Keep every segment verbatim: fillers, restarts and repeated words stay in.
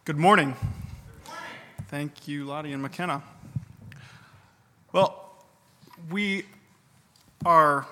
Good morning. Thank you, Lottie and McKenna. Well, we are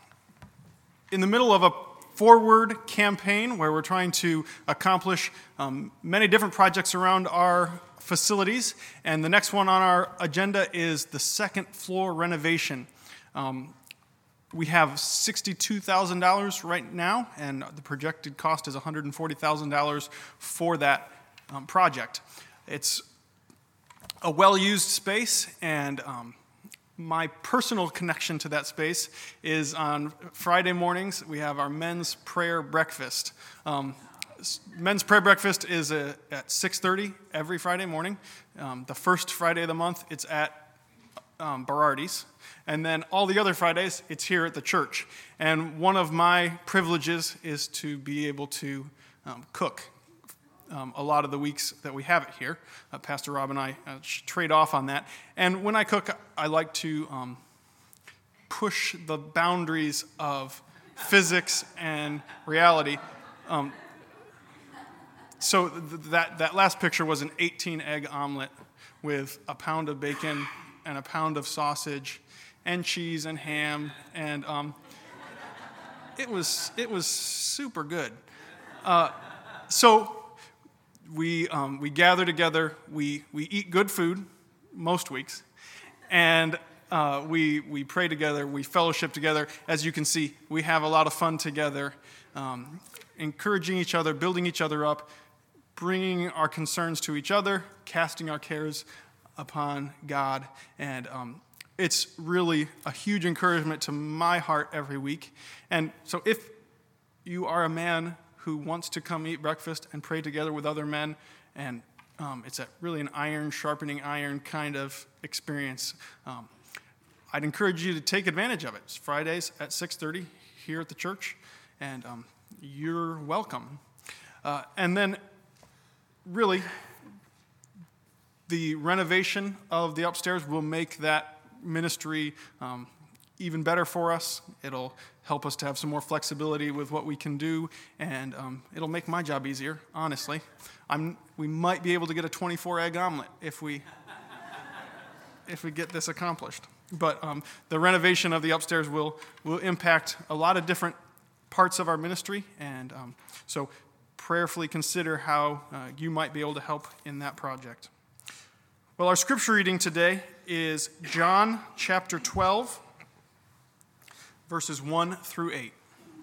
in the middle of a forward campaign where we're trying to accomplish um, many different projects around our facilities, and the next one on our agenda is the second floor renovation. Um, we have sixty-two thousand dollars right now, and the projected cost is one hundred forty thousand dollars for that um, project. It's a well-used space, and um, my personal connection to that space is on Friday mornings, we have our men's prayer breakfast. Um, men's prayer breakfast is a, at six thirty every Friday morning. Um, the first Friday of the month, it's at um, Berardi's. And then all the other Fridays, it's here at the church. And one of my privileges is to be able to um, cook um, a lot of the weeks that we have it here. Uh, Pastor Rob and I uh, trade off on that. And when I cook, I like to um, push the boundaries of physics and reality. Um, so th- that, that last picture was an eighteen-egg omelet with a pound of bacon and a pound of sausage and cheese and ham, and um, it was it was super good. Uh, so we um, we gather together, we we eat good food most weeks, and uh, we we pray together, we fellowship together. As you can see, we have a lot of fun together, um, encouraging each other, building each other up, bringing our concerns to each other, casting our cares upon God, and um, it's really a huge encouragement to my heart every week. And so if you are a man who wants to come eat breakfast and pray together with other men, and um, it's a, really an iron sharpening iron kind of experience, um, I'd encourage you to take advantage of it. It's Fridays at six thirty here at the church, and um, you're welcome. Uh, and then really, the renovation of the upstairs will make that ministry um, even better for us. It'll help us to have some more flexibility with what we can do, and um, it'll make my job easier, honestly. I'm, we might be able to get a twenty-four egg omelet if we if we get this accomplished. But um, the renovation of the upstairs will, will impact a lot of different parts of our ministry, and um, so prayerfully consider how uh, you might be able to help in that project. Well, our scripture reading today is John chapter twelve, verses one through eight.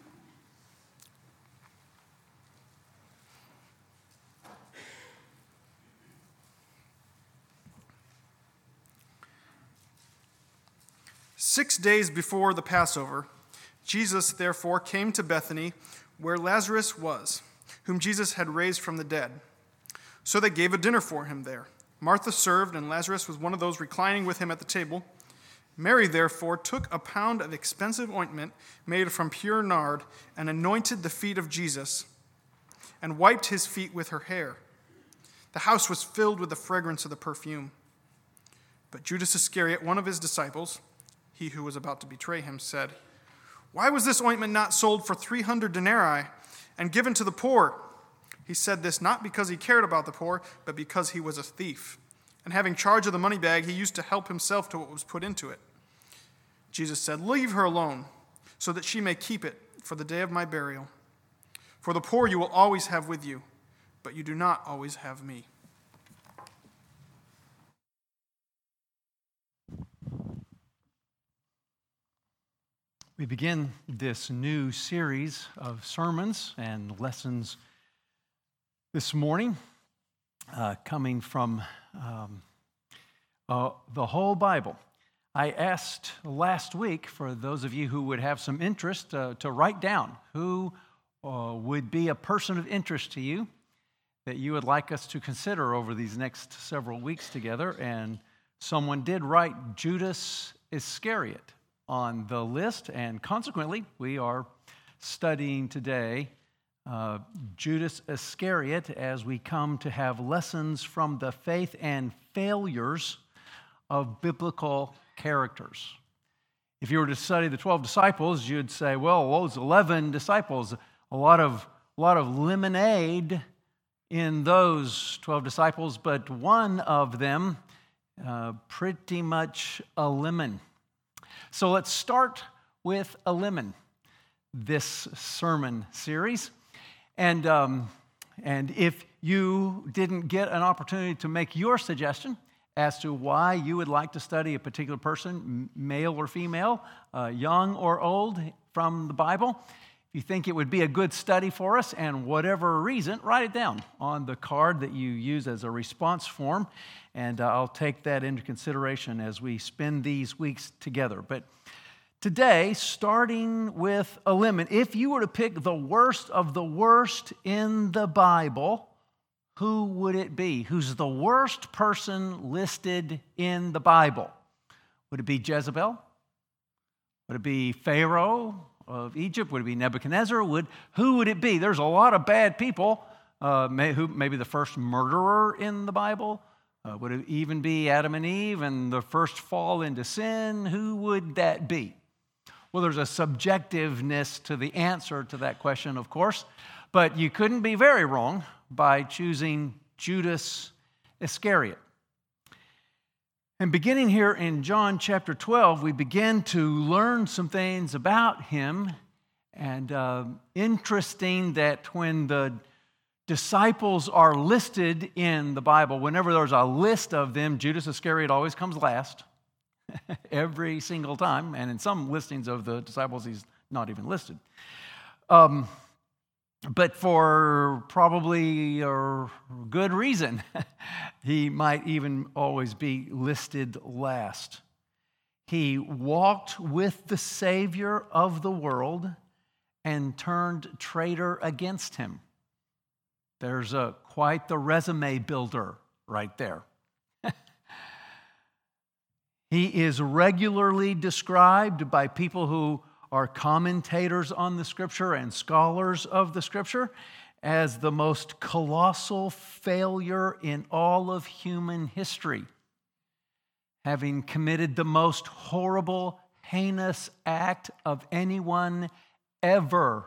Six days before the Passover, Jesus therefore came to Bethany, where Lazarus was, whom Jesus had raised from the dead. So they gave a dinner for him there. Martha served, and Lazarus was one of those reclining with him at the table. Mary, therefore, took a pound of expensive ointment made from pure nard and anointed the feet of Jesus and wiped his feet with her hair. The house was filled with the fragrance of the perfume. But Judas Iscariot, one of his disciples, he who was about to betray him, said, "Why was this ointment not sold for three hundred denarii and given to the poor?" He said this not because he cared about the poor, but because he was a thief. And having charge of the money bag, he used to help himself to what was put into it. Jesus said, "Leave her alone, so that she may keep it for the day of my burial. For the poor you will always have with you, but you do not always have me." We begin this new series of sermons and lessons this morning, uh, coming from um, uh, the whole Bible. I asked last week for those of you who would have some interest uh, to write down who uh, would be a person of interest to you that you would like us to consider over these next several weeks together. And someone did write Judas Iscariot on the list, and consequently, we are studying today Uh, Judas Iscariot as we come to have lessons from the faith and failures of biblical characters. If you were to study the twelve disciples, you'd say, well, those eleven disciples, a lot of, a lot of lemonade in those twelve disciples, but one of them uh, pretty much a lemon. So let's start with a lemon, this sermon series. And, um, and if you didn't get an opportunity to make your suggestion as to why you would like to study a particular person, male or female, uh, young or old, from the Bible, if you think it would be a good study for us, and whatever reason, write it down on the card that you use as a response form, and uh, I'll take that into consideration as we spend these weeks together. But today, starting with a lemon, if you were to pick the worst of the worst in the Bible, who would it be? Who's the worst person listed in the Bible? Would it be Jezebel? Would it be Pharaoh of Egypt? Would it be Nebuchadnezzar? Would, who would it be? There's a lot of bad people. Uh, may, who, maybe the first murderer in the Bible? Uh, would it even be Adam and Eve and the first fall into sin? Who would that be? Well, there's a subjectiveness to the answer to that question, of course, but you couldn't be very wrong by choosing Judas Iscariot. And beginning here in John chapter twelve, we begin to learn some things about him. And uh, interesting that when the disciples are listed in the Bible, whenever there's a list of them, Judas Iscariot always comes last. Every single time, and in some listings of the disciples, he's not even listed. Um, but for probably a good reason, he might even always be listed last. He walked with the Savior of the world and turned traitor against him. There's a, quite the resume builder right there. He is regularly described by people who are commentators on the Scripture and scholars of the Scripture as the most colossal failure in all of human history, having committed the most horrible, heinous act of anyone ever.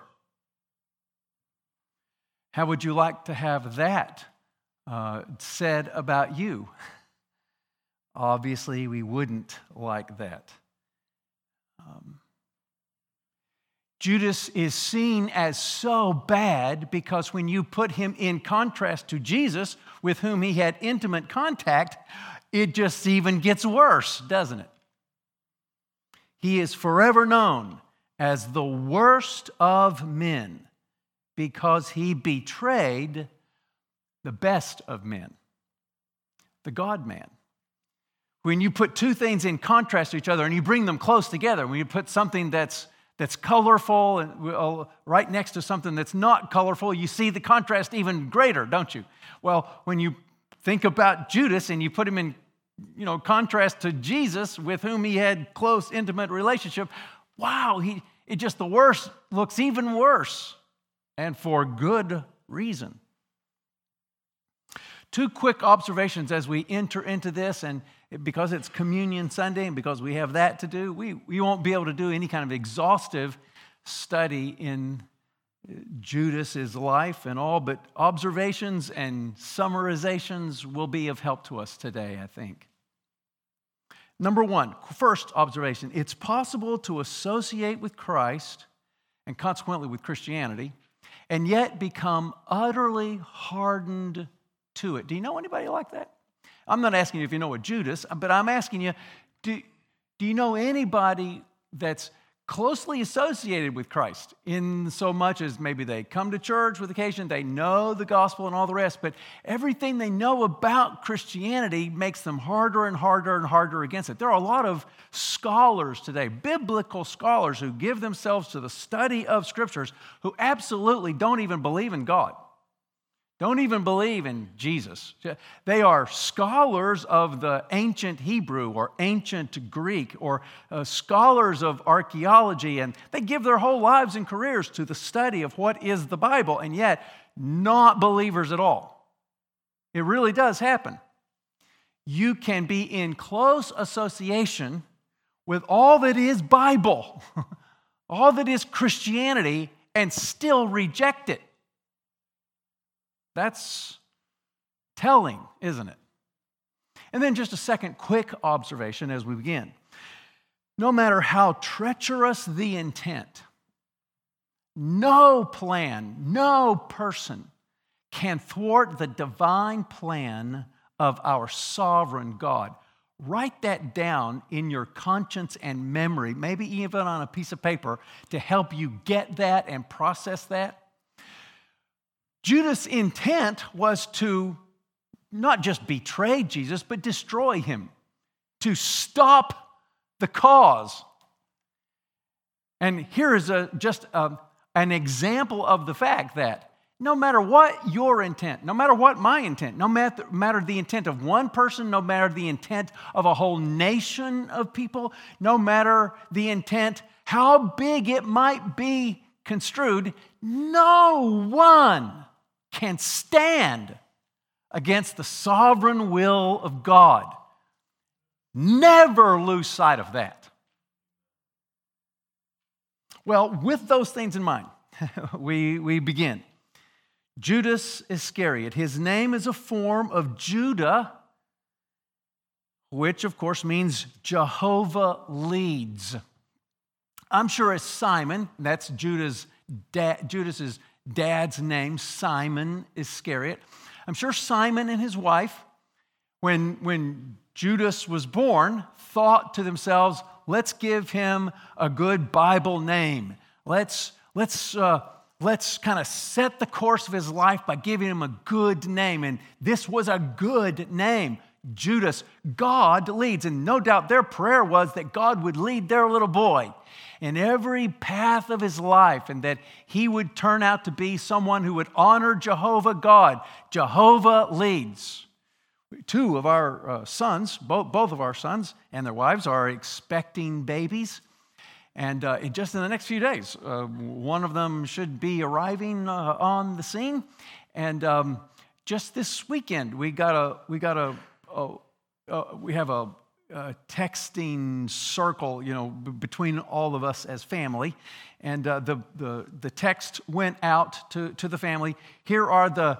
How would you like to have that uh, said about you? Obviously, we wouldn't like that. Um, Judas is seen as so bad because when you put him in contrast to Jesus, with whom he had intimate contact, it just even gets worse, doesn't it? He is forever known as the worst of men because he betrayed the best of men, the God-man. When you put two things in contrast to each other and you bring them close together, when you put something that's that's colorful and right next to something that's not colorful, you see the contrast even greater, don't you? Well, when you think about Judas and you put him in, you know, contrast to Jesus, with whom he had close, intimate relationship, wow, he it just the worst looks even worse, and for good reason. Two quick observations as we enter into this, and because it's Communion Sunday and because we have that to do, we, we won't be able to do any kind of exhaustive study in Judas's life and all, but observations and summarizations will be of help to us today, I think. Number one, first observation, it's possible to associate with Christ and consequently with Christianity and yet become utterly hardened to it. Do you know anybody like that? I'm not asking you if you know a Judas, but I'm asking you, do, do you know anybody that's closely associated with Christ in so much as maybe they come to church with occasion, they know the gospel and all the rest, but everything they know about Christianity makes them harder and harder and harder against it. There are a lot of scholars today, biblical scholars, who give themselves to the study of scriptures who absolutely don't even believe in God. Don't even believe in Jesus. They are scholars of the ancient Hebrew or ancient Greek or uh, scholars of archaeology, and they give their whole lives and careers to the study of what is the Bible, and yet not believers at all. It really does happen. You can be in close association with all that is Bible, all that is Christianity, and still reject it. That's telling, isn't it? And then just a second quick observation as we begin. No matter how treacherous the intent, no plan, no person can thwart the divine plan of our sovereign God. Write that down in your conscience and memory, maybe even on a piece of paper, to help you get that and process that. Judas' intent was to not just betray Jesus, but destroy him, to stop the cause. And here is a, just a, an example of the fact that no matter what your intent, no matter what my intent, no matter, matter the intent of one person, no matter the intent of a whole nation of people, no matter the intent, how big it might be construed, no one can stand against the sovereign will of God. Never lose sight of that. Well, with those things in mind, we, we begin. Judas Iscariot. His name is a form of Judah, which of course means Jehovah leads. I'm sure it's Simon. That's Judah's dad, Judas's dad's name, Simon Iscariot. I'm sure Simon and his wife, when, when Judas was born, thought to themselves, let's give him a good Bible name. Let's, let's, uh, let's kind of set the course of his life by giving him a good name. And this was a good name, Judas. God leads. And no doubt their prayer was that God would lead their little boy in every path of his life, and that he would turn out to be someone who would honor Jehovah God. Jehovah leads. Two of our uh, sons, both, both of our sons and their wives are expecting babies. And uh, just in the next few days, uh, one of them should be arriving uh, on the scene. And um, just this weekend, we got a, we got a, a uh, we have a, a texting circle, you know, b- between all of us as family. And uh, the, the, the text went out to, to the family. Here are the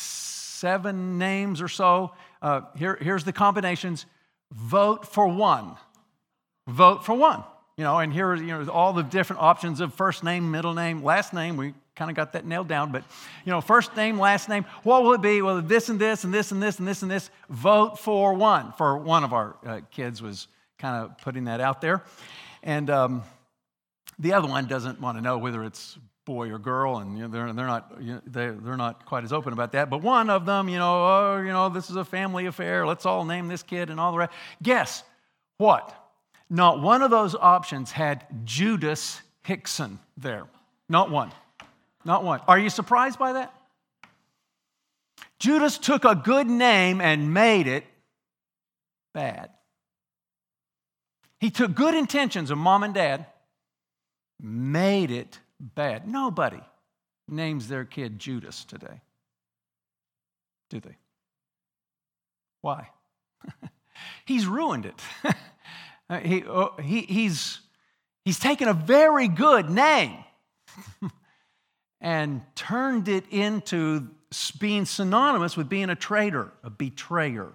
seven names or so. Uh, here, here's the combinations. Vote for one. Vote for one. You know, and here are, you know, all the different options of first name, middle name, last name. We kind of got that nailed down. But, you know, first name, last name. What will it be? Well, this and this and this and this and this and this. Vote for one. For one of our uh, kids was kind of putting that out there. And um, the other one doesn't want to know whether it's boy or girl, and you know, they're they're not you know, they're, they're not quite as open about that. But one of them, you know, oh, you know, this is a family affair. Let's all name this kid and all the rest. Guess what? Not one of those options had Judas Hickson there. Not one. Not one. Are you surprised by that? Judas took a good name and made it bad. He took good intentions of mom and dad, made it bad. Nobody names their kid Judas today, do they? Why? He's ruined it. he, oh, he, he's, he's taken a very good name and turned it into being synonymous with being a traitor, a betrayer.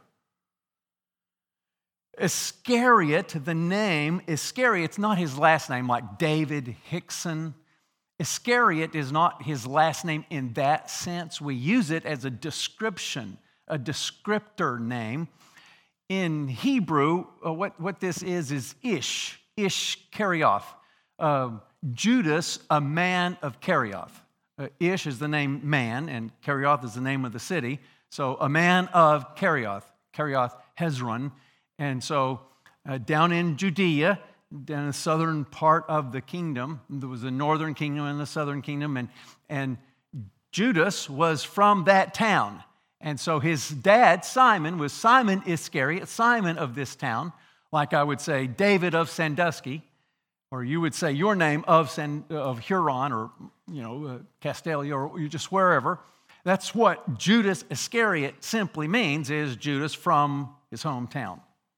Iscariot, the name Iscariot, it's not his last name like David Hickson. Iscariot is not his last name in that sense. We use it as a description, a descriptor name. In Hebrew, uh, what, what this is is Ish, Ish Kerioth. Uh, Judas, a man of Kerioth. Uh, Ish is the name man, and Kerioth is the name of the city. So a man of Kerioth, Kerioth Hezron. And so uh, down in Judea, down in the southern part of the kingdom, there was the northern kingdom and the southern kingdom, and, and Judas was from that town. And so his dad, Simon, was Simon Iscariot, Simon of this town, like I would say David of Sandusky, or you would say your name of, San, of Huron, or you know uh, Castalia, or you just wherever. That's what Judas Iscariot simply means, is Judas from his hometown.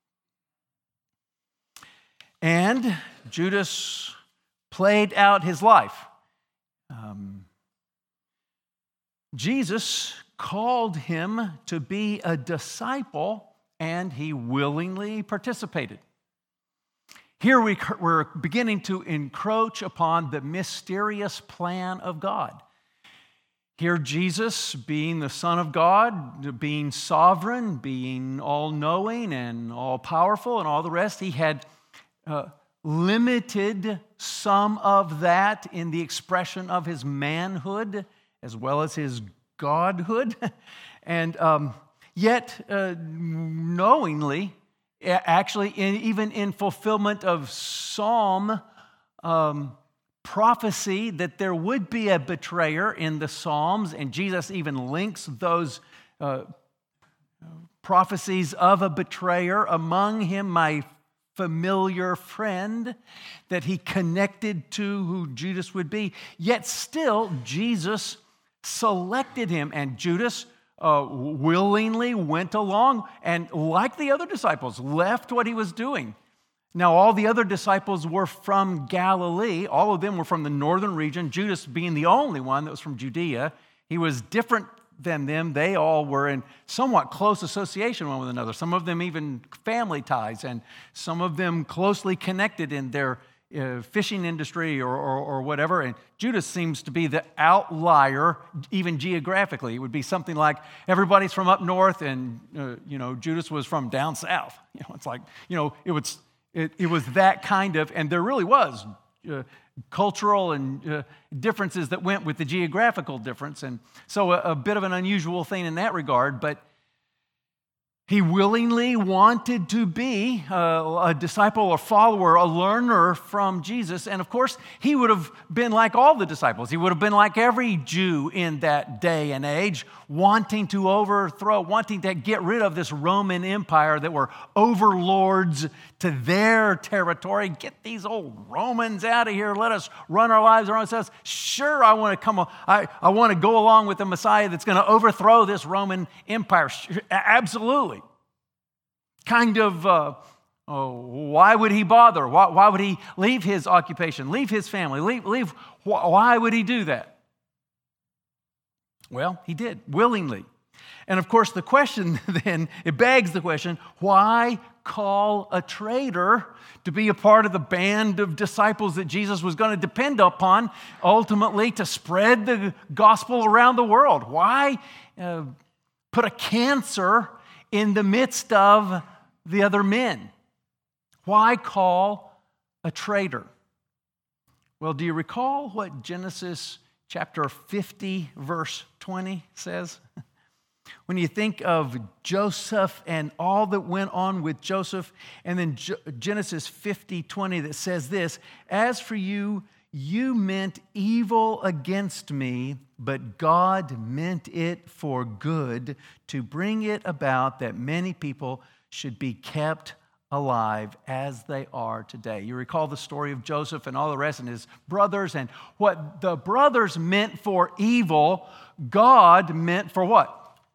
And Judas played out his life. Um, Jesus called him to be a disciple, and he willingly participated. Here we, we're beginning to encroach upon the mysterious plan of God. Here Jesus, being the Son of God, being sovereign, being all-knowing and all-powerful and all the rest, he had uh, limited some of that in the expression of his manhood as well as his godhood. And um, yet, uh, knowingly, actually, in, even in fulfillment of Psalm um, prophecy that there would be a betrayer in the Psalms, and Jesus even links those uh, prophecies of a betrayer, among him my familiar friend, that he connected to who Judas would be. Yet still, Jesus selected him, and Judas Uh, willingly went along and, like the other disciples, left what he was doing. Now, all the other disciples were from Galilee. All of them were from the northern region, Judas being the only one that was from Judea. He was different than them. They all were in somewhat close association one with another. Some of them even family ties, and some of them closely connected in their Uh, fishing industry or, or, or whatever, and Judas seems to be the outlier, even geographically. It would be something like everybody's from up north, and uh, you know Judas was from down south. You know, it's like you know it was it, it was that kind of, and there really was uh, cultural and uh, differences that went with the geographical difference, and so a, a bit of an unusual thing in that regard, but. He willingly wanted to be a, a disciple, a follower, a learner from Jesus. And of course, he would have been like all the disciples. He would have been like every Jew in that day and age, wanting to overthrow, wanting to get rid of this Roman Empire that were overlords to their territory. Get these old Romans out of here. Let us run our lives around ourselves. Sure, I want to come. I, I want to go along with the Messiah that's going to overthrow this Roman Empire. Absolutely. Kind of, uh, oh, why would he bother? Why, why would he leave his occupation, leave his family, leave, leave? Why would he do that? Well, he did, willingly. And of course, the question then, it begs the question, why call a traitor to be a part of the band of disciples that Jesus was going to depend upon, ultimately to spread the gospel around the world? Why uh, put a cancer in the midst of the other men? Why call a traitor? Well, do you recall what Genesis chapter fifty, verse twenty says? When you think of Joseph and all that went on with Joseph, and then Genesis fifty, twenty that says this, "As for you, you meant evil against me, but God meant it for good, to bring it about that many people should be kept alive as they are today." You recall the story of Joseph and all the rest and his brothers, and what the brothers meant for evil, God meant for what?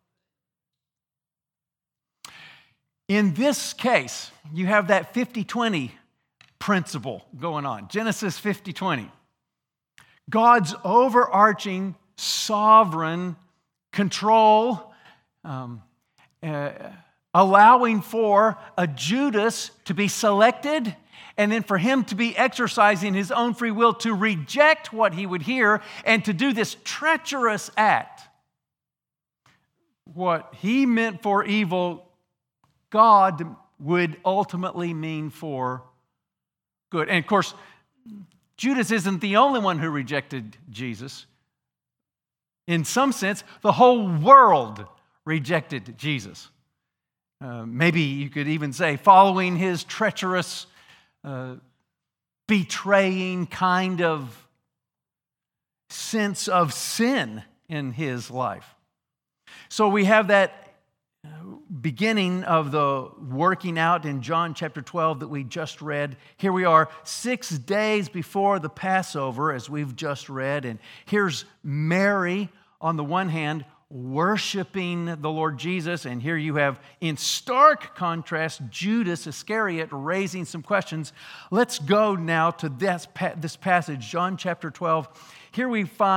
In this case, you have that fifty twenty principle going on. Genesis fifty twenty. God's overarching, sovereign control, um, uh, allowing for a Judas to be selected, and then for him to be exercising his own free will to reject what he would hear and to do this treacherous act. What he meant for evil, God would ultimately mean for good. And of course, Judas isn't the only one who rejected Jesus. In some sense, the whole world rejected Jesus. Uh, maybe you could even say, following his treacherous, uh, betraying kind of sense of sin in his life. So we have that beginning of the working out in John chapter twelve that we just read. Here we are six days before the Passover, as we've just read. And here's Mary on the one hand worshiping the Lord Jesus. And here you have, in stark contrast, Judas Iscariot raising some questions. Let's go now to this, this passage, John chapter twelve. Here we find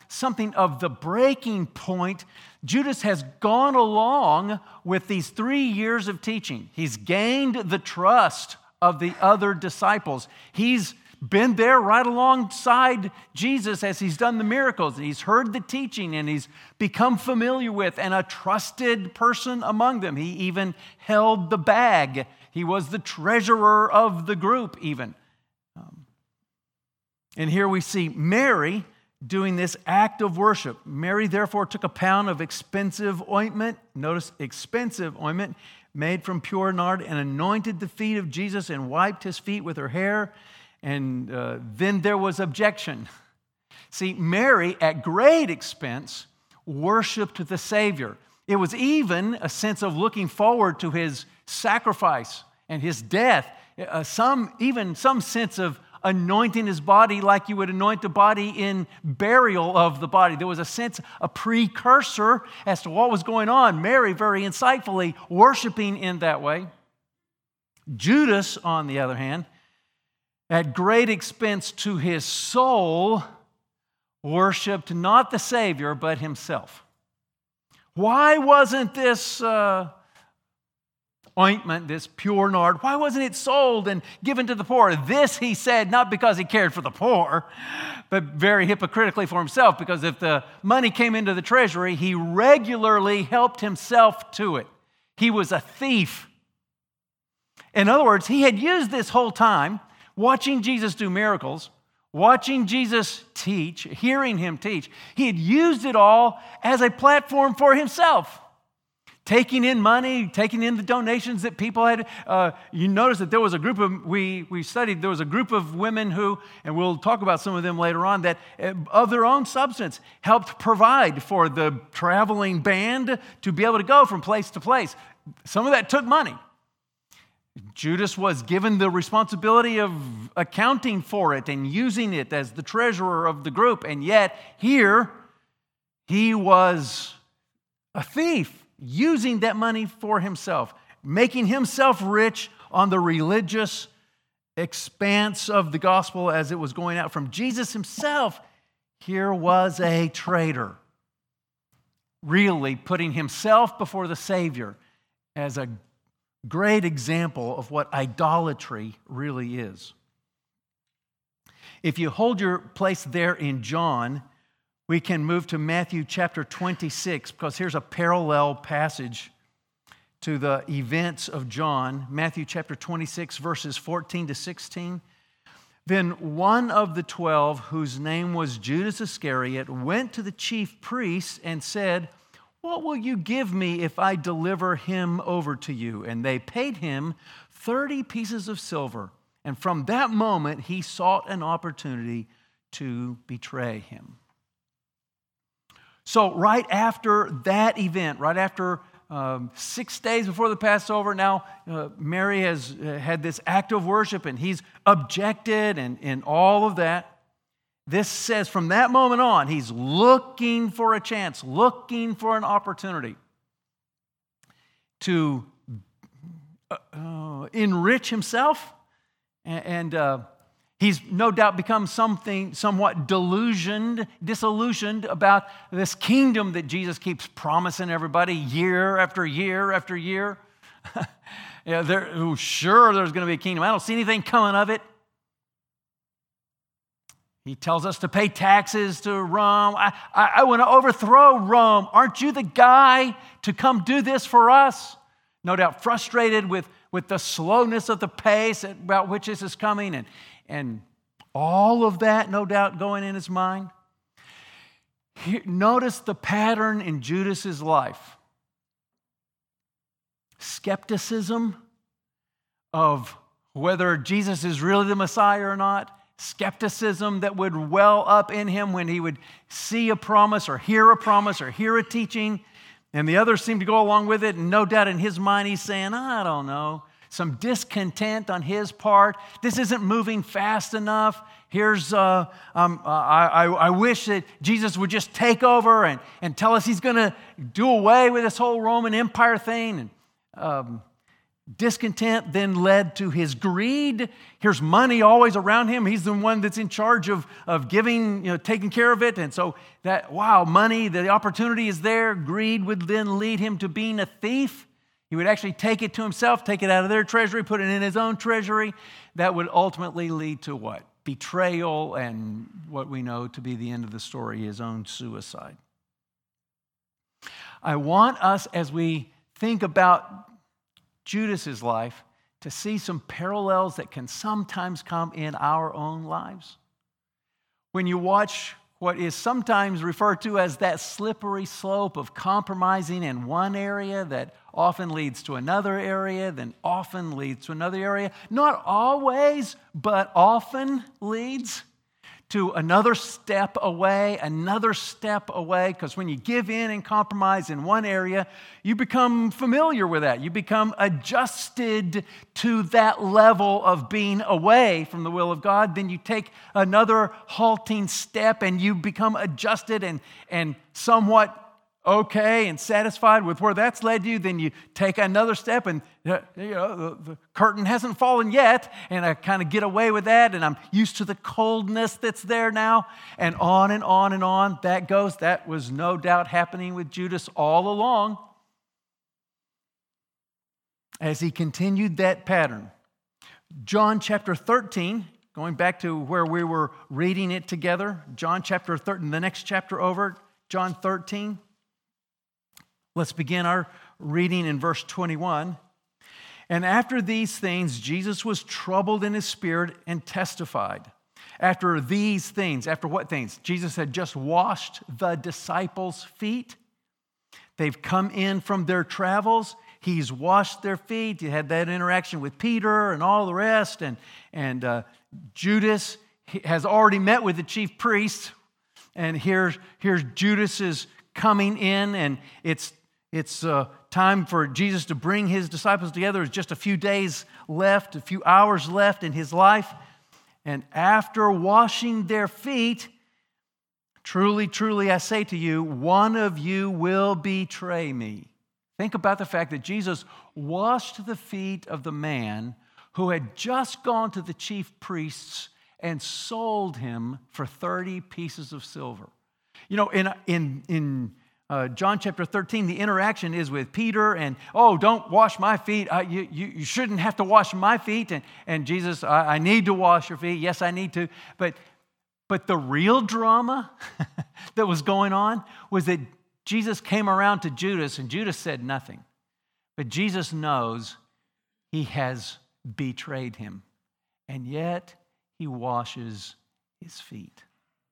something of the breaking point. Judas has gone along with these three years of teaching. He's gained the trust of the other disciples. He's been there right alongside Jesus as he's done the miracles. He's heard the teaching and he's become familiar with and a trusted person among them. He even held the bag. He was the treasurer of the group even. Um, and here we see Mary doing this act of worship. Mary therefore took a pound of expensive ointment, notice expensive ointment, made from pure nard, and anointed the feet of Jesus and wiped his feet with her hair. And uh, then there was objection. See, Mary, at great expense, worshiped the Savior. It was even a sense of looking forward to his sacrifice and his death. Uh, some, even some sense of anointing his body like you would anoint the body in burial of the body. There was a sense, a precursor as to what was going on. Mary, very insightfully, worshiping in that way. Judas, on the other hand, at great expense to his soul, worshiped not the Savior, but himself. Why wasn't this uh, ointment, this pure nard, why wasn't it sold and given to the poor? This, he said, not because he cared for the poor, but very hypocritically for himself, because if the money came into the treasury, he regularly helped himself to it. He was a thief. In other words, he had used this whole time watching Jesus do miracles, watching Jesus teach, hearing him teach. He had used it all as a platform for himself. Taking in money, taking in the donations that people had. Uh, you notice that there was a group of, we, we studied, there was a group of women who, and we'll talk about some of them later on, that of their own substance helped provide for the traveling band to be able to go from place to place. Some of that took money. Judas was given the responsibility of accounting for it and using it as the treasurer of the group. And yet, here, he was a thief, using that money for himself, making himself rich on the religious expanse of the gospel as it was going out from Jesus himself. Here was a traitor, really putting himself before the Savior as a great example of what idolatry really is. If you hold your place there in John, we can move to Matthew chapter twenty-six, because here's a parallel passage to the events of John. Matthew chapter twenty-six, verses fourteen to sixteen. Then one of the twelve, whose name was Judas Iscariot, went to the chief priests and said, "What will you give me if I deliver him over to you?" And they paid him thirty pieces of silver. And from that moment, he sought an opportunity to betray him. So right after that event, right after um, six days before the Passover, now uh, Mary has uh, had this act of worship, and he's objected and, and all of that. This says from that moment on, he's looking for a chance, looking for an opportunity to uh, uh, enrich himself. And, and uh, he's no doubt become something somewhat delusioned, disillusioned about this kingdom that Jesus keeps promising everybody year after year after year. yeah, there, oh, sure, there's going to be a kingdom. I don't see anything coming of it. He tells us to pay taxes to Rome. I, I, I want to overthrow Rome. Aren't you the guy to come do this for us? No doubt frustrated with, with the slowness of the pace about which this is coming, and, and all of that, no doubt, going in his mind. Here, notice the pattern in Judas's life. Skepticism of whether Jesus is really the Messiah or not. Skepticism that would well up in him when he would see a promise or hear a promise or hear a teaching, and the others seem to go along with it, and no doubt in his mind he's saying, I don't know, some discontent on his part. This isn't moving fast enough. Here's, uh, um, uh, I, I, I wish that Jesus would just take over and, and tell us he's going to do away with this whole Roman Empire thing. And um, Discontent then led to his greed. Here's money always around him. He's the one that's in charge of, of giving, you know, taking care of it. And so that, wow, money, the opportunity is there. Greed would then lead him to being a thief. He would actually take it to himself, take it out of their treasury, put it in his own treasury. That would ultimately lead to what? Betrayal and what we know to be the end of the story, his own suicide. I want us, as we think about Judas's life, to see some parallels that can sometimes come in our own lives. When you watch what is sometimes referred to as that slippery slope of compromising in one area that often leads to another area, then often leads to another area, not always, but often leads to another step away, another step away, because when you give in and compromise in one area, you become familiar with that. You become adjusted to that level of being away from the will of God. Then you take another halting step and you become adjusted and, and somewhat okay and satisfied with where that's led you. Then you take another step and you know the, the curtain hasn't fallen yet, and I kind of get away with that, and I'm used to the coldness that's there now, and on and on and on that goes. That was no doubt happening with Judas all along as he continued that pattern. John chapter thirteen, going back to where we were reading it together, John chapter thirteen, the next chapter over, John thirteen. Let's begin our reading in verse twenty-one. And after these things, Jesus was troubled in his spirit and testified. After these things, after what things? Jesus had just washed the disciples' feet. They've come in from their travels. He's washed their feet. He had that interaction with Peter and all the rest. And, and uh, Judas has already met with the chief priests. And here's, here's Judas is coming in, and it's It's uh, time for Jesus to bring his disciples together. There's just a few days left, a few hours left in his life. And after washing their feet, truly, truly, I say to you, one of you will betray me. Think about the fact that Jesus washed the feet of the man who had just gone to the chief priests and sold him for thirty pieces of silver. You know, in in in Uh, John chapter thirteen, the interaction is with Peter, and, oh, don't wash my feet. I, you, you, you shouldn't have to wash my feet. And, and Jesus, I, I need to wash your feet. Yes, I need to. But, but the real drama that was going on was that Jesus came around to Judas, and Judas said nothing. But Jesus knows he has betrayed him, and yet he washes his feet.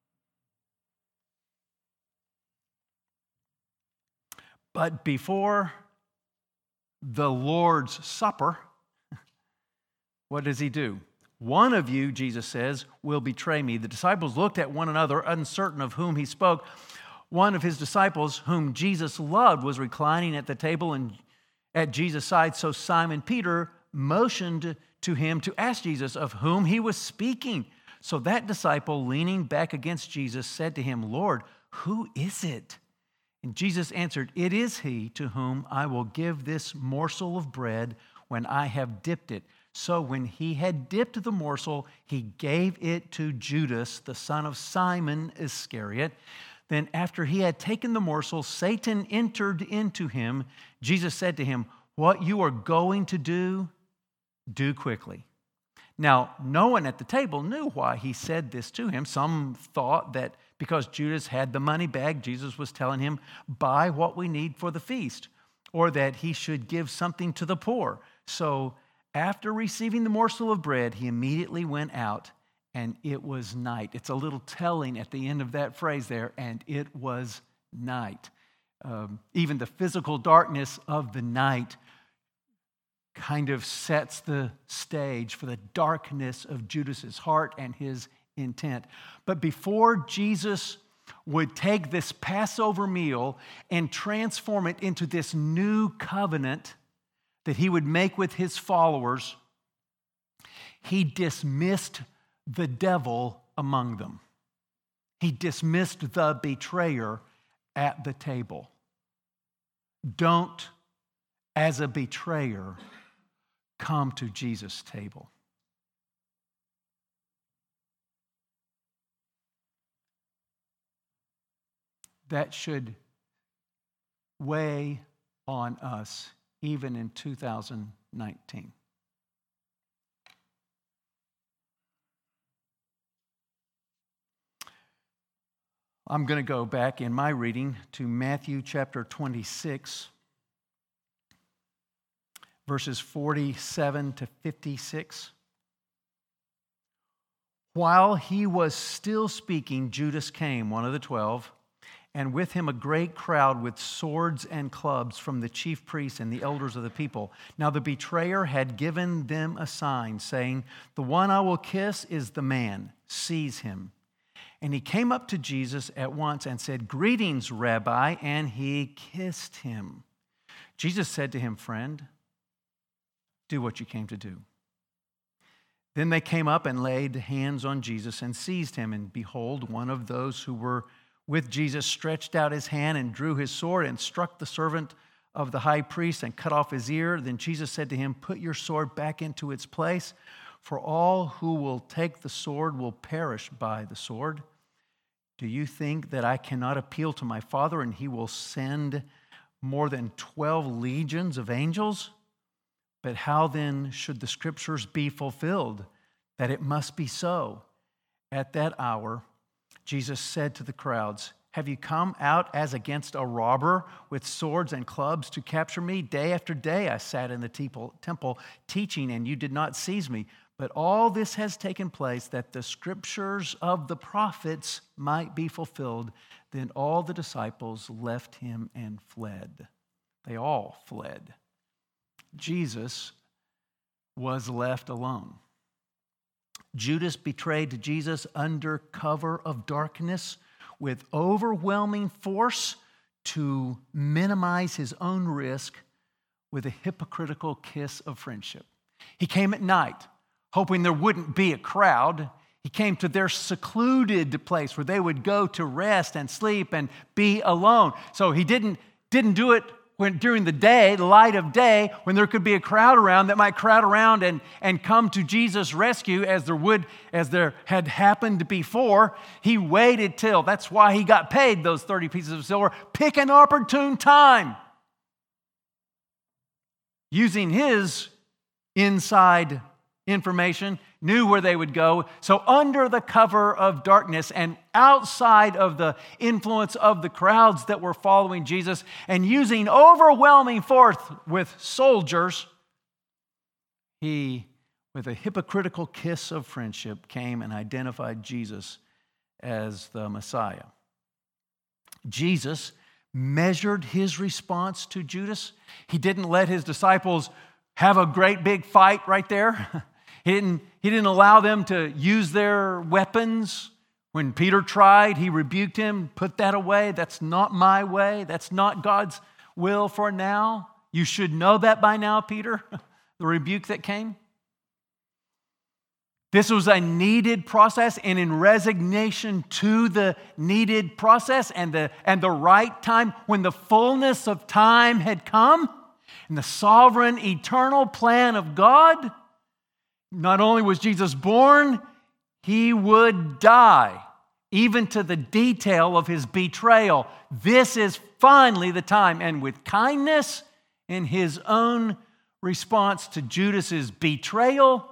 But before the Lord's Supper, what does he do? One of you, Jesus says, will betray me. The disciples looked at one another, uncertain of whom he spoke. One of his disciples, whom Jesus loved, was reclining at the table and at Jesus' side. So Simon Peter motioned to him to ask Jesus of whom he was speaking. So that disciple, leaning back against Jesus, said to him, Lord, who is it? And Jesus answered, it is he to whom I will give this morsel of bread when I have dipped it. So when he had dipped the morsel, he gave it to Judas, the son of Simon Iscariot. Then after he had taken the morsel, Satan entered into him. Jesus said to him, what you are going to do, do quickly. Now, no one at the table knew why he said this to him. Some thought that because Judas had the money bag, Jesus was telling him, buy what we need for the feast, or that he should give something to the poor. So after receiving the morsel of bread, he immediately went out, and it was night. It's a little telling at the end of that phrase there, and it was night. Um, even the physical darkness of the night kind of sets the stage for the darkness of Judas's heart and his intent. But before Jesus would take this Passover meal and transform it into this new covenant that he would make with his followers, he dismissed the devil among them. He dismissed the betrayer at the table. Don't, as a betrayer, come to Jesus' table. That should weigh on us even in two thousand nineteen. I'm going to go back in my reading to Matthew chapter twenty-six, verses forty-seven to fifty-six. While he was still speaking, Judas came, one of the twelve, and with him a great crowd with swords and clubs from the chief priests and the elders of the people. Now the betrayer had given them a sign, saying, "The one I will kiss is the man. Seize him." And he came up to Jesus at once and said, "Greetings, Rabbi," and he kissed him. Jesus said to him, "Friend, do what you came to do." Then they came up and laid hands on Jesus and seized him. And behold, one of those who were with Jesus stretched out his hand and drew his sword and struck the servant of the high priest and cut off his ear. Then Jesus said to him, "Put your sword back into its place, for all who will take the sword will perish by the sword. Do you think that I cannot appeal to my Father and he will send more than twelve legions of angels? But how then should the scriptures be fulfilled, that it must be so?" At that hour, Jesus said to the crowds, "Have you come out as against a robber with swords and clubs to capture me? Day after day I sat in the temple teaching, and you did not seize me. But all this has taken place that the scriptures of the prophets might be fulfilled." Then all the disciples left him and fled. They all fled. Jesus was left alone. Judas betrayed Jesus under cover of darkness with overwhelming force to minimize his own risk with a hypocritical kiss of friendship. He came at night, hoping there wouldn't be a crowd. He came to their secluded place where they would go to rest and sleep and be alone. So he didn't, didn't do it when during the day, the light of day, when there could be a crowd around that might crowd around and, and come to Jesus' rescue as there would, as there had happened before. He waited till, that's why he got paid those thirty pieces of silver. Pick an opportune time. Using his inside information, knew where they would go. So under the cover of darkness and outside of the influence of the crowds that were following Jesus and using overwhelming force with soldiers, he, with a hypocritical kiss of friendship, came and identified Jesus as the Messiah. Jesus measured his response to Judas. He didn't let his disciples have a great big fight right there. He didn't, he didn't allow them to use their weapons. When Peter tried, he rebuked him, "Put that away. That's not my way. That's not God's will for now. You should know that by now, Peter," the rebuke that came. This was a needed process, and in resignation to the needed process and the, and the right time, when the fullness of time had come, and the sovereign, eternal plan of God, not only was Jesus born, he would die, even to the detail of his betrayal. This is finally the time. And with kindness in his own response to Judas's betrayal,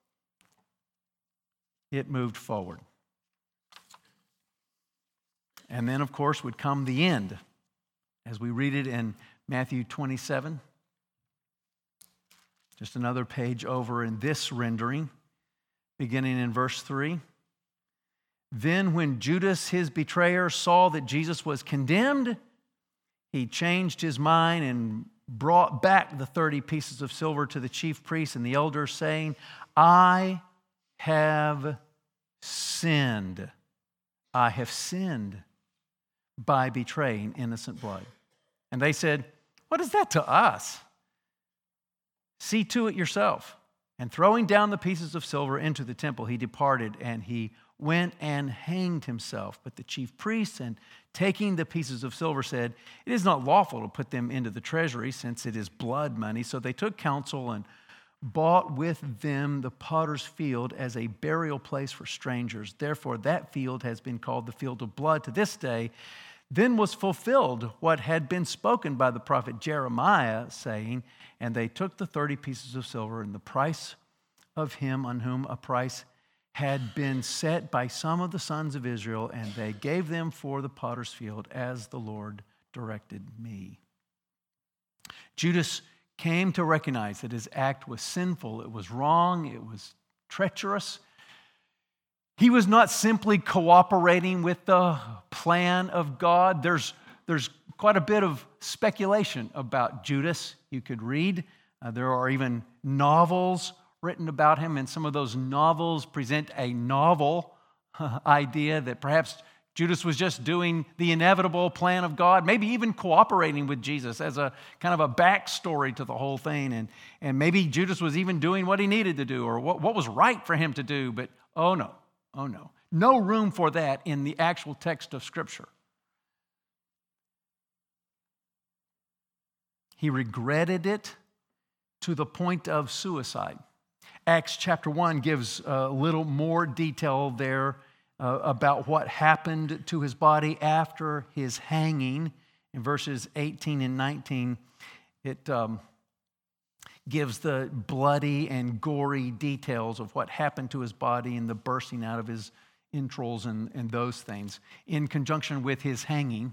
it moved forward. And then, of course, would come the end, as we read it in Matthew twenty-seven. Just another page over in this rendering, beginning in verse three. Then when Judas, his betrayer, saw that Jesus was condemned, he changed his mind and brought back the thirty pieces of silver to the chief priests and the elders, saying, "I have sinned. I have sinned by betraying innocent blood." And they said, "What is that to us? See to it yourself." And throwing down the pieces of silver into the temple, he departed, and he went and hanged himself. But the chief priests, and taking the pieces of silver, said, "It is not lawful to put them into the treasury, since it is blood money." So they took counsel and bought with them the potter's field as a burial place for strangers. Therefore, that field has been called the field of blood to this day. Then was fulfilled what had been spoken by the prophet Jeremiah, saying, and they took the thirty pieces of silver and the price of him on whom a price had been set by some of the sons of Israel, and they gave them for the potter's field as the Lord directed me. Judas came to recognize that his act was sinful, it was wrong, it was treacherous. He was not simply cooperating with the plan of God. There's, there's quite a bit of speculation about Judas you could read. Uh, there are even novels written about him, and some of those novels present a novel idea that perhaps Judas was just doing the inevitable plan of God, maybe even cooperating with Jesus as a kind of a backstory to the whole thing. And, and maybe Judas was even doing what he needed to do or what, what was right for him to do. But oh no, oh no. No room for that in the actual text of Scripture. He regretted it to the point of suicide. Acts chapter one gives a little more detail there Uh, about what happened to his body after his hanging. In verses eighteen and nineteen, it um, gives the bloody and gory details of what happened to his body and the bursting out of his entrails and, and those things in conjunction with his hanging.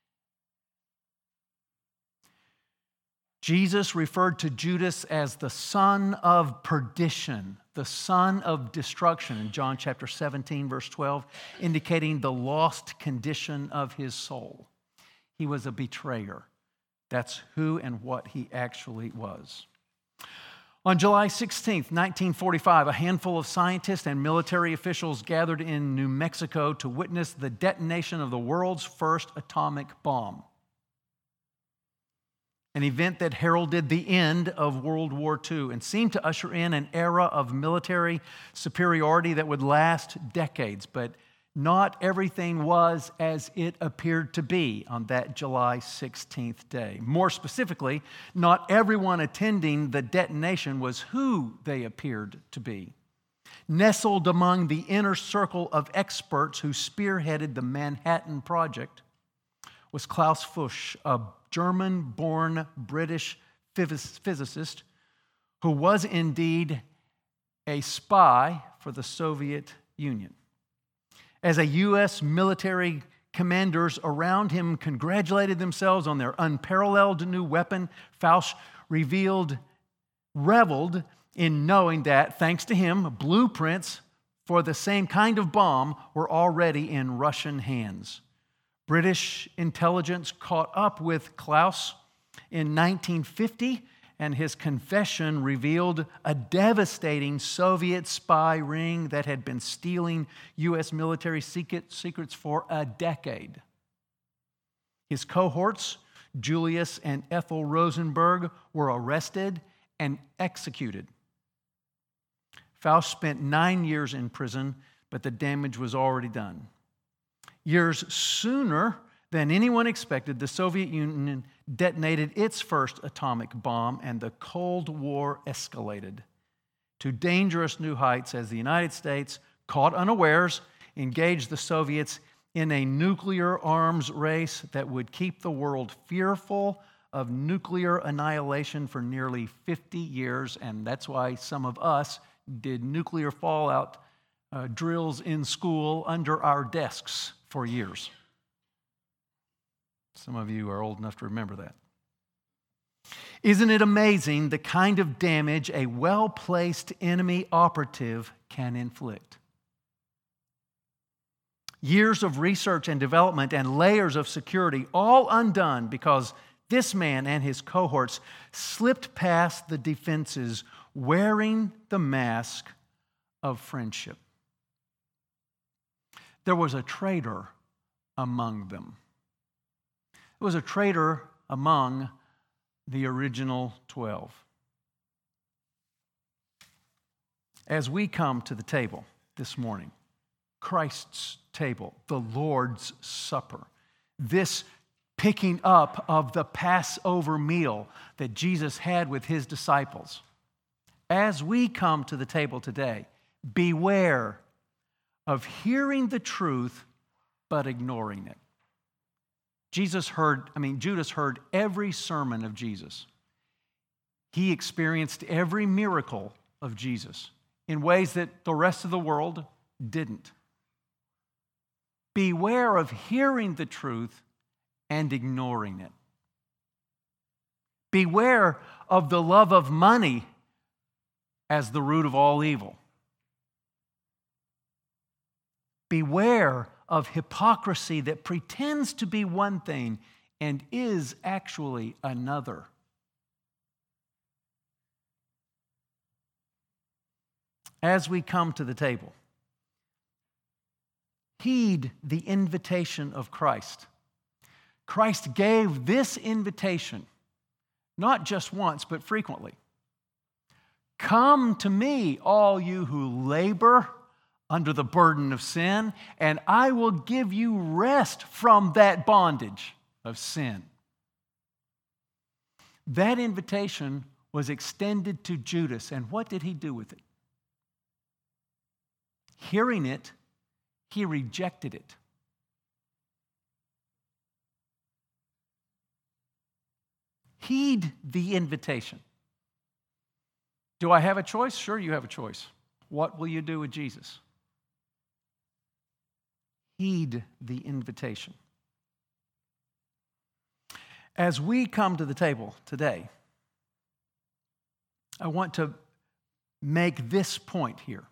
Jesus referred to Judas as the son of perdition, the son of destruction in John chapter seventeen, verse twelve, indicating the lost condition of his soul. He was a betrayer. That's who and what he actually was. On July sixteenth, nineteen forty-five, a handful of scientists and military officials gathered in New Mexico to witness the detonation of the world's first atomic bomb. An event that heralded the end of World War Two and seemed to usher in an era of military superiority that would last decades. But not everything was as it appeared to be on that July sixteenth day. More specifically, not everyone attending the detonation was who they appeared to be. Nestled among the inner circle of experts who spearheaded the Manhattan Project was Klaus Fuchs, a German-born British physicist who was indeed a spy for the Soviet Union. As a U S military commanders around him congratulated themselves on their unparalleled new weapon, Fuchs revealed, reveled in knowing that, thanks to him, blueprints for the same kind of bomb were already in Russian hands. British intelligence caught up with Klaus in nineteen fifty, and his confession revealed a devastating Soviet spy ring that had been stealing U S military secrets for a decade. His cohorts, Julius and Ethel Rosenberg, were arrested and executed. Faust spent nine years in prison, but the damage was already done. Years sooner than anyone expected, the Soviet Union detonated its first atomic bomb, and the Cold War escalated to dangerous new heights as the United States, caught unawares, engaged the Soviets in a nuclear arms race that would keep the world fearful of nuclear annihilation for nearly fifty years, and that's why some of us did nuclear fallout uh, drills in school under our desks for years. Some of you are old enough to remember that. Isn't it amazing the kind of damage a well-placed enemy operative can inflict? Years of research and development and layers of security, all undone because this man and his cohorts slipped past the defenses wearing the mask of friendship. There was a traitor among them. There was a traitor among the original twelve. As we come to the table this morning, Christ's table, the Lord's Supper, this picking up of the Passover meal that Jesus had with his disciples, as we come to the table today, beware of hearing the truth but ignoring it. Jesus heard, I mean, Judas heard every sermon of Jesus. He experienced every miracle of Jesus in ways that the rest of the world didn't. Beware of hearing the truth and ignoring it. Beware of the love of money as the root of all evil. Beware of hypocrisy that pretends to be one thing and is actually another. As we come to the table, heed the invitation of Christ. Christ gave this invitation not just once, but frequently. Come to me, all you who labor under the burden of sin, and I will give you rest from that bondage of sin. That invitation was extended to Judas, and what did he do with it? Hearing it, he rejected it. Heed the invitation. Do I have a choice? Sure, you have a choice. What will you do with Jesus? Heed the invitation. As we come to the table today, I want to make this point here.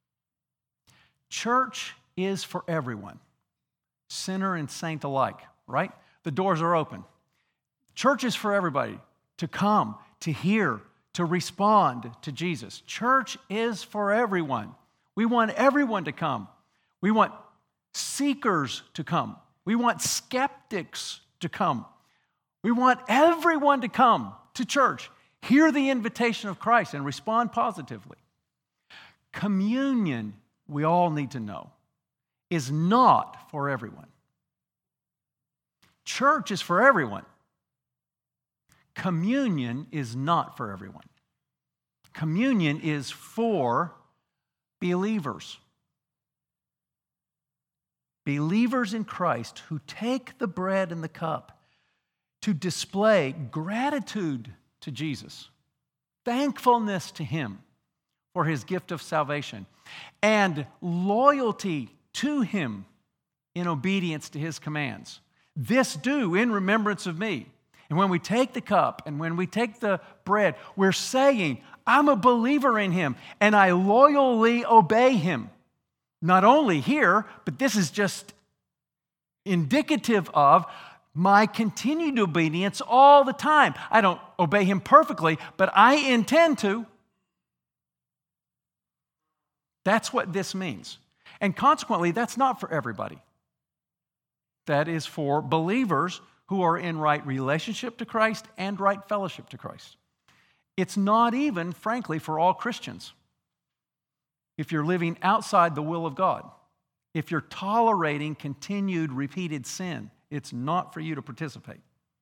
Church is for everyone, sinner and saint alike, right? The doors are open. Church is for everybody to come, to hear, to respond to Jesus. Church is for everyone. We want everyone to come. We want seekers to come. We want skeptics to come. We want everyone to come to church, hear the invitation of Christ, and respond positively. Communion, we all need to know, is not for everyone. Church is for everyone. Communion is not for everyone. Communion is for believers. Believers in Christ who take the bread and the cup to display gratitude to Jesus, thankfulness to Him for His gift of salvation, and loyalty to Him in obedience to His commands. This do in remembrance of me. And when we take the cup and when we take the bread, we're saying, I'm a believer in Him and I loyally obey Him. Not only here, but this is just indicative of my continued obedience all the time. I don't obey Him perfectly, but I intend to. That's what this means. And consequently, that's not for everybody. That is for believers who are in right relationship to Christ and right fellowship to Christ. It's not even, frankly, for all Christians. If you're living outside the will of God, if you're tolerating continued repeated sin, it's not for you to participate.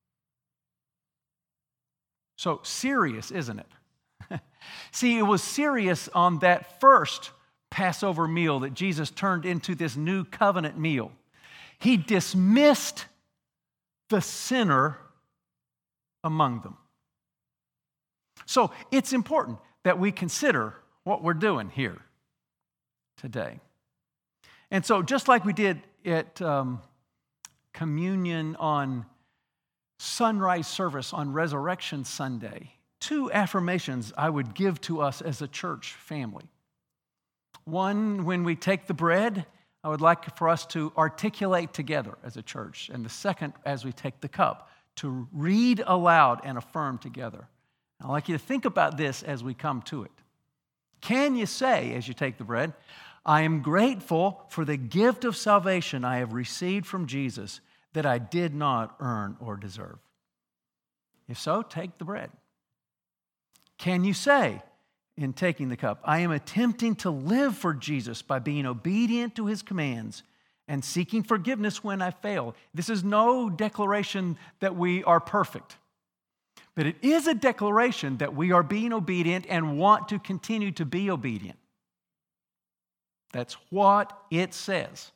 So serious, isn't it? See, it was serious on that first Passover meal that Jesus turned into this new covenant meal. He dismissed the sinner among them. So it's important that we consider what we're doing here today. And so just like we did at um, communion on sunrise service on Resurrection Sunday, two affirmations I would give to us as a church family. One, when we take the bread, I would like for us to articulate together as a church. And the second, as we take the cup, to read aloud and affirm together. I'd like you to think about this as we come to it. Can you say, as you take the bread, I am grateful for the gift of salvation I have received from Jesus that I did not earn or deserve? If so, take the bread. Can you say, in taking the cup, I am attempting to live for Jesus by being obedient to His commands and seeking forgiveness when I fail? This is no declaration that we are perfect, But it is a declaration that we are being obedient and want to continue to be obedient. That's what it says.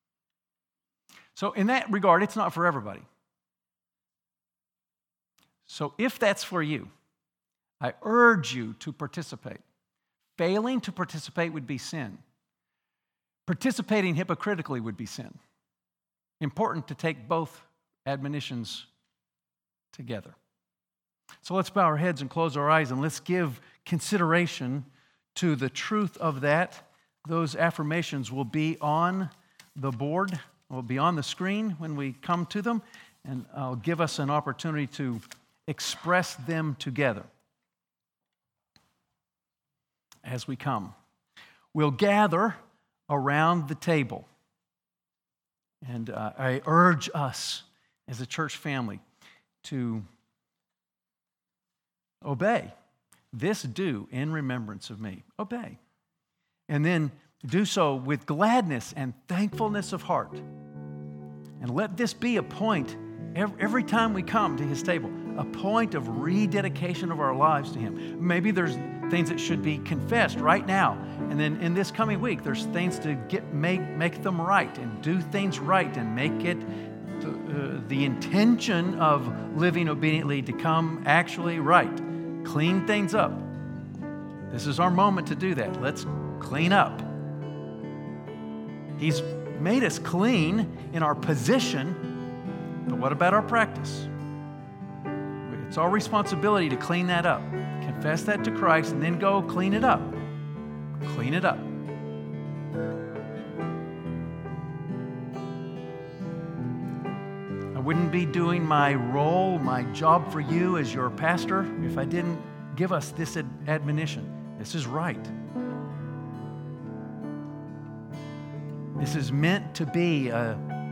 So in that regard, it's not for everybody. So if that's for you, I urge you to participate. Failing to participate would be sin. Participating hypocritically would be sin. Important to take both admonitions together. So let's bow our heads and close our eyes, and let's give consideration to the truth of that. Those affirmations will be on the board, will be on the screen when we come to them, and I'll give us an opportunity to express them together as we come. We'll gather around the table, and uh, I urge us as a church family to obey. This do in remembrance of me. Obey. And then do so with gladness and thankfulness of heart. And let this be a point every, every time we come to His table, a point of rededication of our lives to Him. Maybe there's things that should be confessed right now. And then in this coming week, there's things to get make, make them right and do things right and make it the, uh, the intention of living obediently to come actually right. Clean things up. This is our moment to do that. Let's clean up. He's made us clean in our position, but what about our practice? It's our responsibility to clean that up. Confess that to Christ and then go clean it up. Clean it up. I wouldn't be doing my role, my job for you as your pastor if I didn't give us this ad- admonition. This is right. This is meant to be a,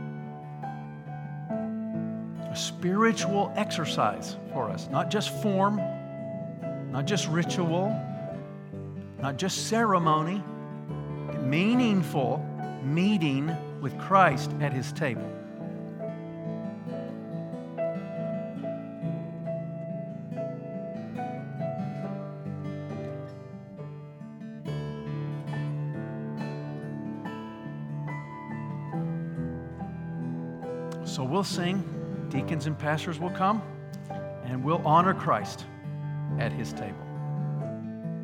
a spiritual exercise for us, not just form, not just ritual, not just ceremony, meaningful meeting with Christ at His table. So we'll sing, deacons and pastors will come, and we'll honor Christ at His table.